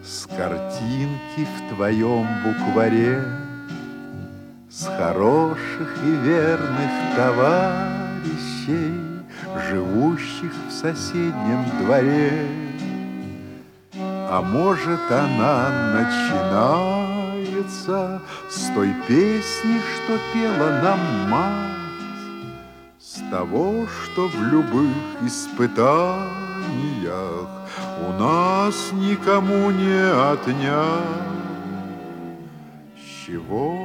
С картинки в твоем букваре, с хороших и верных товарищей, живущих в соседнем дворе. А может, она начинается с той песни, что пела нам мать, с того, что в любых испытаниях у нас никому не отнять. С чего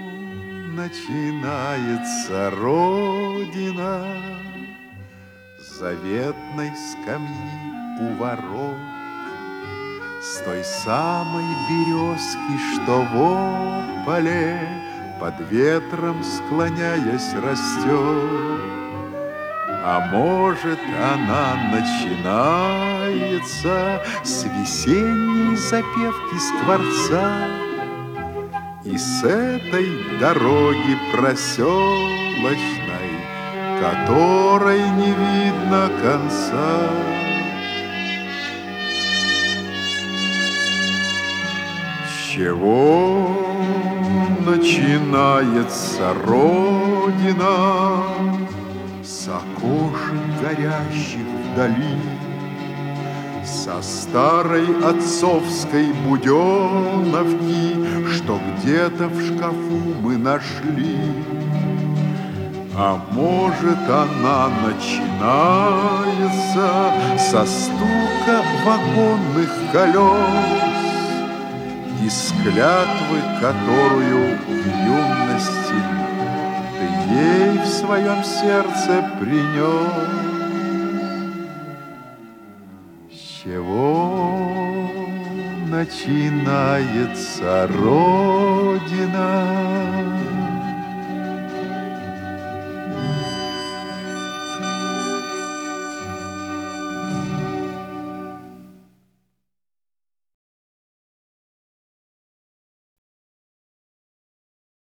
начинается Родина? С заветной скамьи у ворот, с той самой березки, что в ополе под ветром склоняясь растет. А может, она начинается с весенней запевки скворца и с этой дороги проселочной, которой не видно конца. С чего начинается Родина? С окошек горящих вдали, со старой отцовской буденовки, что где-то в шкафу мы нашли. А может, она начинается со стука вагонных колес и с клятвы, которую в юности ты ей в своем сердце принес. С чего начинается Родина?